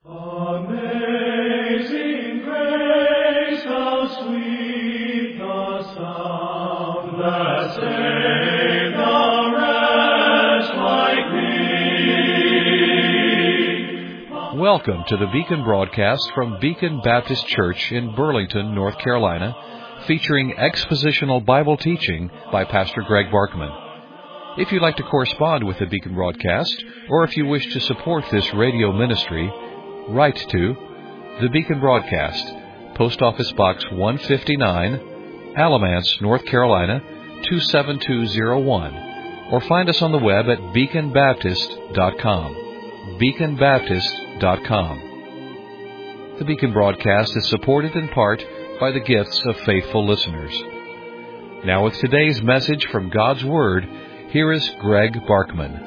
Amazing grace, how sweet the sound that saved a wretch like me. Welcome to the Beacon broadcast from Beacon Baptist Church in Burlington, North Carolina, featuring expositional Bible teaching by Pastor Greg Barkman. If you'd like to correspond with the Beacon broadcast, or if you wish to support this radio ministry, write to the Beacon Broadcast, Post Office Box 159, Alamance, North Carolina 27201, or find us on the web at beaconbaptist.com. beaconbaptist.com. The Beacon Broadcast is supported in part by the gifts of faithful listeners. Now with today's message from God's Word, here is Greg Barkman.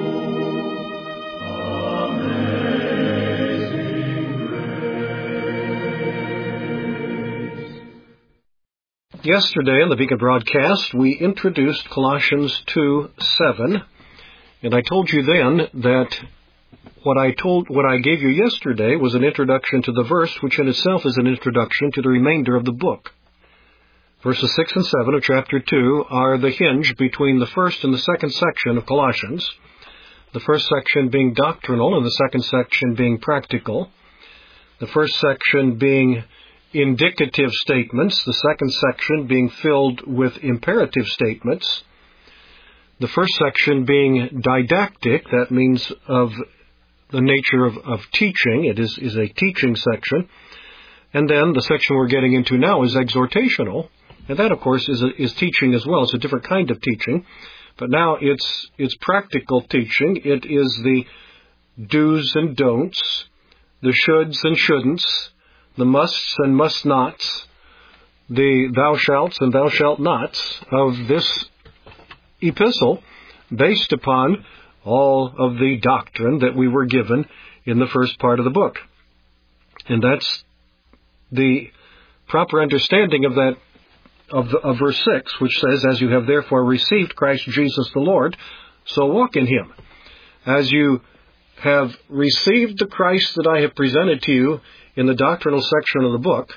Yesterday in the Beacon broadcast, we introduced Colossians 2:7, and I told you then that what I gave you yesterday was an introduction to the verse, which in itself is an introduction to the remainder of the book. Verses 6 and 7 of chapter 2 are the hinge between the first and the second section of Colossians, the first section being doctrinal and the second section being practical, the first section being indicative statements, the second section being filled with imperative statements, the first section being didactic, that means of the nature of teaching, it is a teaching section, and then the section we're getting into now is exhortational, and that of course is teaching as well. It's a different kind of teaching, but now it's practical teaching. It is the do's and don'ts, the shoulds and shouldn'ts, the musts and must nots, the thou shalts and thou shalt nots of this epistle, based upon all of the doctrine that we were given in the first part of the book. And that's the proper understanding of that, of verse 6, which says, "As you have therefore received Christ Jesus the Lord, so walk in Him." As you have received the Christ that I have presented to you in the doctrinal section of the book,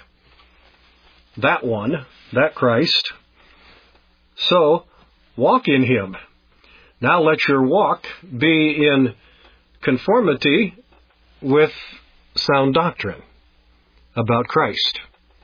that one, that Christ, so walk in Him. Now let your walk be in conformity with sound doctrine about Christ.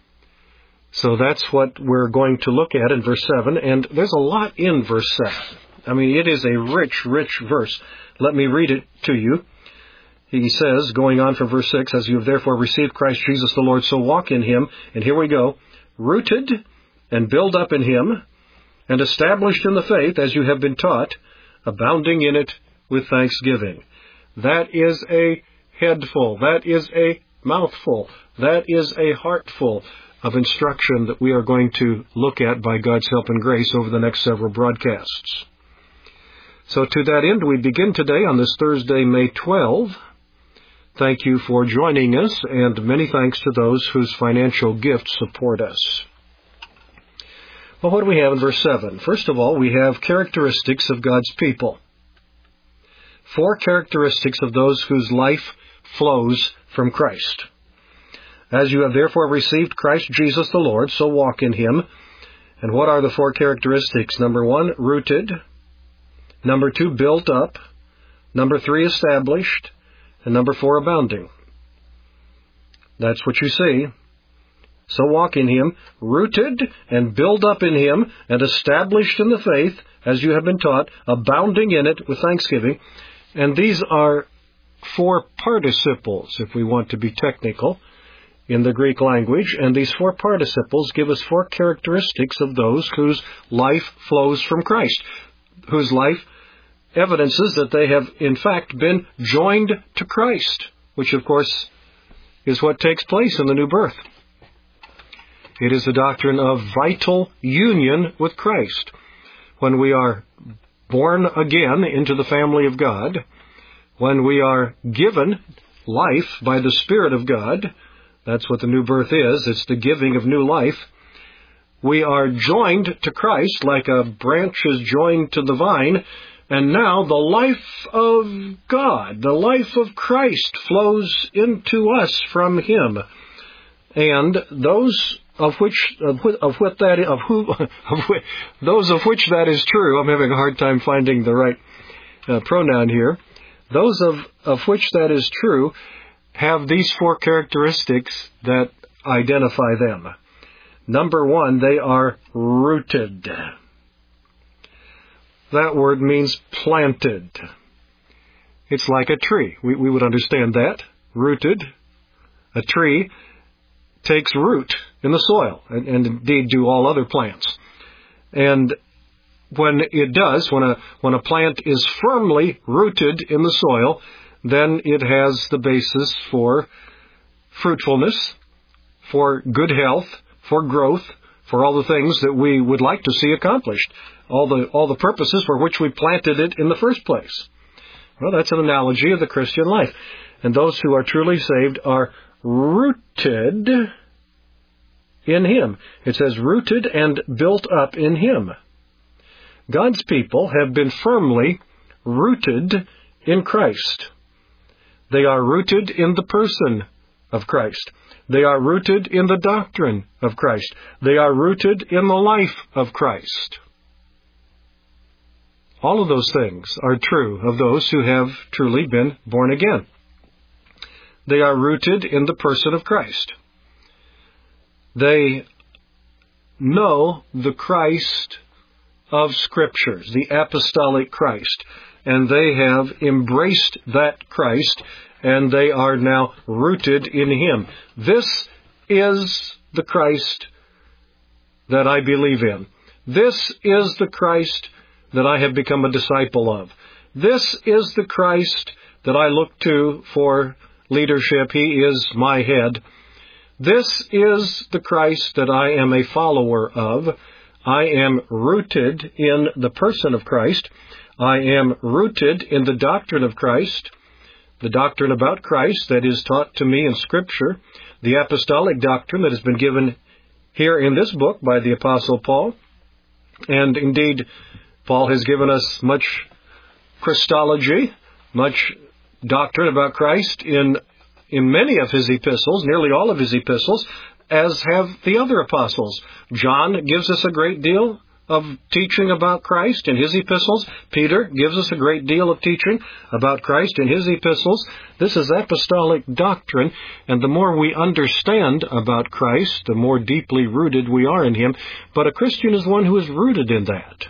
So that's what we're going to look at in verse 7, and there's a lot in verse 7. I mean, it is a rich, rich verse. Let me read it to you. He says, going on from verse 6, "As you have therefore received Christ Jesus the Lord, so walk in Him." And here we go. "Rooted and built up in Him, and established in the faith as you have been taught, abounding in it with thanksgiving." That is a headful. That is a mouthful. That is a heartful of instruction that we are going to look at by God's help and grace over the next several broadcasts. So to that end, we begin today on this Thursday, May 12. Thank you for joining us, and many thanks to those whose financial gifts support us. Well, what do we have in verse 7? First of all, we have characteristics of God's people. 4 characteristics of those whose life flows from Christ. "As you have therefore received Christ Jesus the Lord, so walk in Him." And what are the 4 characteristics? Number 1, rooted. Number 2, built up. Number 3, established. And number 4, abounding. That's what you see. So walk in Him, rooted and built up in Him, and established in the faith, as you have been taught, abounding in it with thanksgiving. And these are 4 participles, if we want to be technical, in the Greek language. And these 4 participles give us 4 characteristics of those whose life flows from Christ, whose life evidences that they have, in fact, been joined to Christ, which, of course, is what takes place in the new birth. It is the doctrine of vital union with Christ. When we are born again into the family of God, when we are given life by the Spirit of God, that's what the new birth is, it's the giving of new life, we are joined to Christ like a branch is joined to the vine. And now the life of God, the life of Christ flows into us from Him. And those of which that is true, I'm having a hard time finding the right pronoun here. Those of which that is true have these four characteristics that identify them. Number one, they are rooted. That word means planted. It's like a tree. We would understand that. Rooted. A tree takes root in the soil, and indeed do all other plants. And when it does, when a plant is firmly rooted in the soil, then it has the basis for fruitfulness, for good health, for growth, for all the things that we would like to see accomplished, all the purposes for which we planted it in the first place. Well, that's an analogy of the Christian life. And those who are truly saved are rooted in Him. It says rooted and built up in Him. God's people have been firmly rooted in Christ. They are rooted in the person of Christ. They are rooted in the doctrine of Christ. They are rooted in the life of Christ. All of those things are true of those who have truly been born again. They are rooted in the person of Christ. They know the Christ of Scriptures, the apostolic Christ, and they have embraced that Christ, and they are now rooted in Him. This is the Christ that I believe in. This is the Christ that I have become a disciple of. This is the Christ that I look to for leadership. He is my head. This is the Christ that I am a follower of. I am rooted in the person of Christ. I am rooted in the doctrine of Christ, the doctrine about Christ that is taught to me in Scripture, the apostolic doctrine that has been given here in this book by the Apostle Paul. And indeed, Paul has given us much Christology, much doctrine about Christ in many of his epistles, nearly all of his epistles, as have the other apostles. John gives us a great deal of teaching about Christ in his epistles. Peter gives us a great deal of teaching about Christ in his epistles. This is apostolic doctrine, and the more we understand about Christ, the more deeply rooted we are in Him. But a Christian is one who is rooted in that.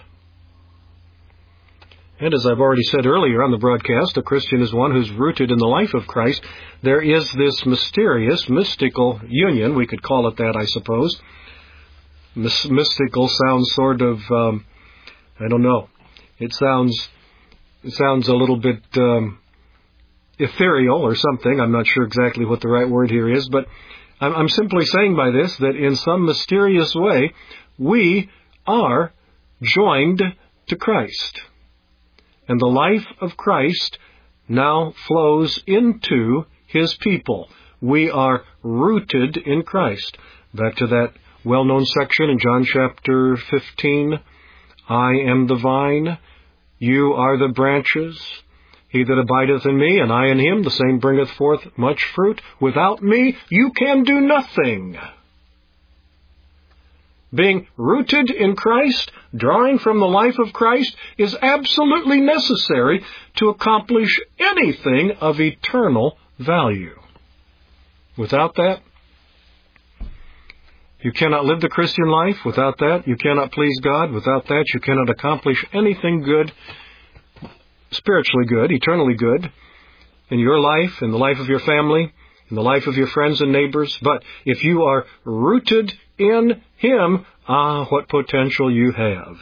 And as I've already said earlier on the broadcast, a Christian is one who's rooted in the life of Christ. There is this mysterious, mystical union, we could call it that, I suppose. Mystical sounds sort of, I don't know. It sounds a little bit ethereal or something. I'm not sure exactly what the right word here is, but I'm simply saying by this that in some mysterious way, we are joined to Christ. And the life of Christ now flows into His people. We are rooted in Christ. Back to that well-known section in John chapter 15. I am the vine, you are the branches. He that abideth in me, and I in him, the same bringeth forth much fruit. Without me, you can do nothing. Being rooted in Christ, drawing from the life of Christ, is absolutely necessary to accomplish anything of eternal value. Without that, you cannot live the Christian life. Without that, you cannot please God. Without that, you cannot accomplish anything good, spiritually good, eternally good, in your life, in the life of your family, in the life of your friends and neighbors. But if you are rooted in Him, what potential you have.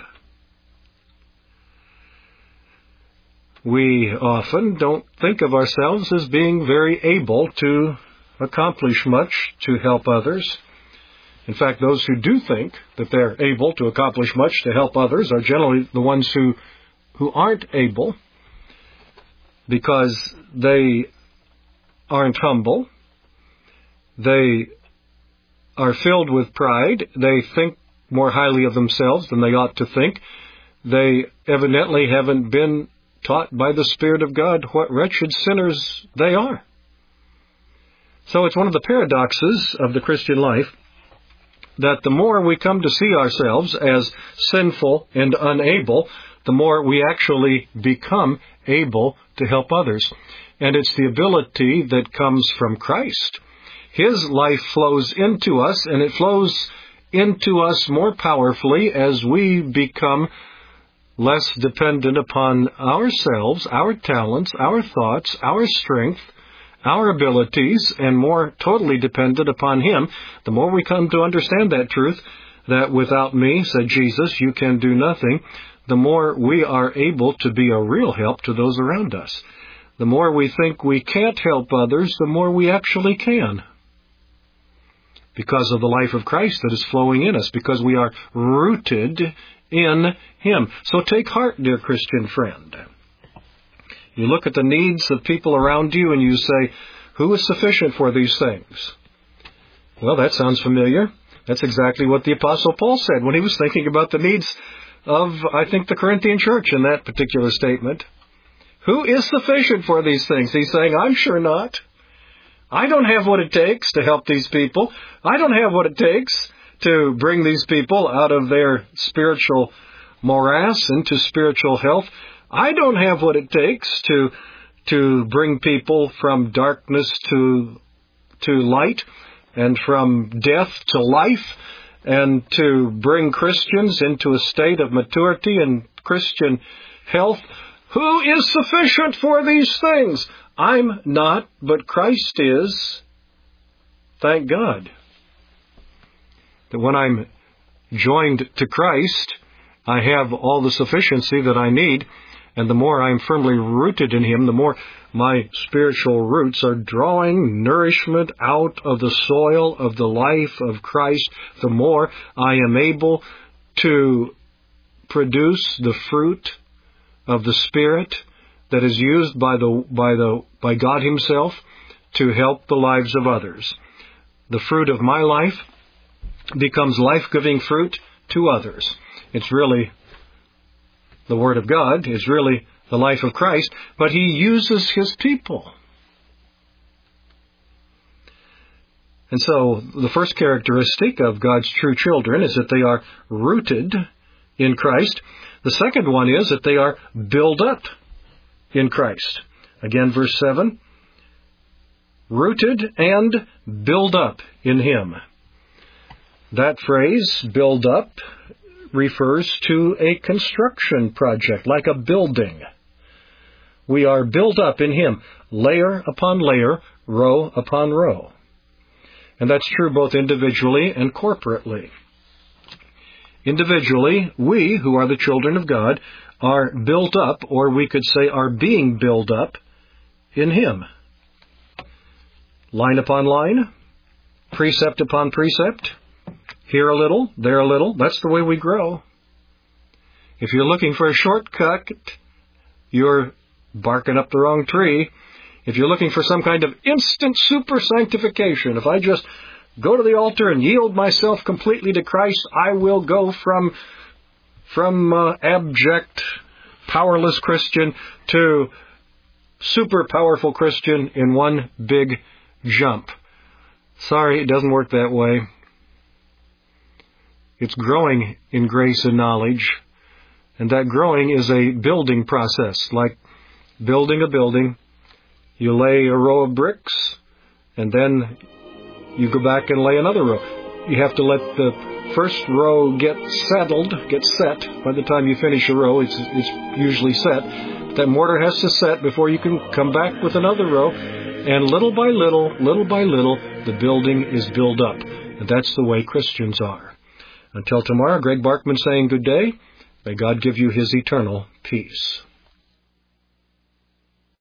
We often don't think of ourselves as being very able to accomplish much to help others. In fact, those who do think that they're able to accomplish much to help others are generally the ones who aren't able, because they aren't humble. They are filled with pride. They think more highly of themselves than they ought to think. they evidently haven't been taught by the Spirit of God what wretched sinners they are. So it's one of the paradoxes of the Christian life that the more we come to see ourselves as sinful and unable, the more we actually become able to help others. And it's the ability that comes from Christ. His life flows into us, and it flows into us more powerfully as we become less dependent upon ourselves, our talents, our thoughts, our strength, our abilities, and more totally dependent upon Him. The more we come to understand that truth, that without me, said Jesus, you can do nothing, the more we are able to be a real help to those around us. The more we think we can't help others, the more we actually can. Because of the life of Christ that is flowing in us, because we are rooted in Him. So take heart, dear Christian friend. You look at the needs of people around you and you say, who is sufficient for these things? Well, that sounds familiar. That's exactly what the Apostle Paul said when he was thinking about the needs of, I think, the Corinthian church in that particular statement. Who is sufficient for these things? He's saying, I'm sure not. I don't have what it takes to help these people. I don't have what it takes to bring these people out of their spiritual morass into spiritual health. I don't have what it takes to bring people from darkness to light and from death to life and to bring Christians into a state of maturity and Christian health. Who is sufficient for these things? I'm not, but Christ is. Thank God. That when I'm joined to Christ, I have all the sufficiency that I need, and the more I'm firmly rooted in Him, the more my spiritual roots are drawing nourishment out of the soil of the life of Christ, the more I am able to produce the fruit of the Spirit that is used by God Himself to help the lives of others. The fruit of my life becomes life-giving fruit to others. It's really the Word of God, is really the life of Christ, but He uses His people. And so the first characteristic of God's true children is that they are rooted in Christ. The second one is that they are built up in Christ. Again, verse 7, rooted and built up in Him. That phrase, build up, refers to a construction project, like a building. We are built up in Him, layer upon layer, row upon row. And that's true both individually and corporately. Individually, we, who are the children of God, are built up, or we could say are being built up, in Him. Line upon line, precept upon precept, here a little, there a little. That's the way we grow. If you're looking for a shortcut, you're barking up the wrong tree. If you're looking for some kind of instant super sanctification, if I just go to the altar and yield myself completely to Christ, I will go from abject, powerless Christian to super powerful Christian in one big jump. Sorry, it doesn't work that way. It's growing in grace and knowledge, and that growing is a building process, like building a building. You lay a row of bricks, and then you go back and lay another row. You have to let the first row get set. By the time you finish a row, it's usually set. That mortar has to set before you can come back with another row. And little by little, the building is built up. And that's the way Christians are. Until tomorrow, Greg Barkman saying good day. May God give you His eternal peace.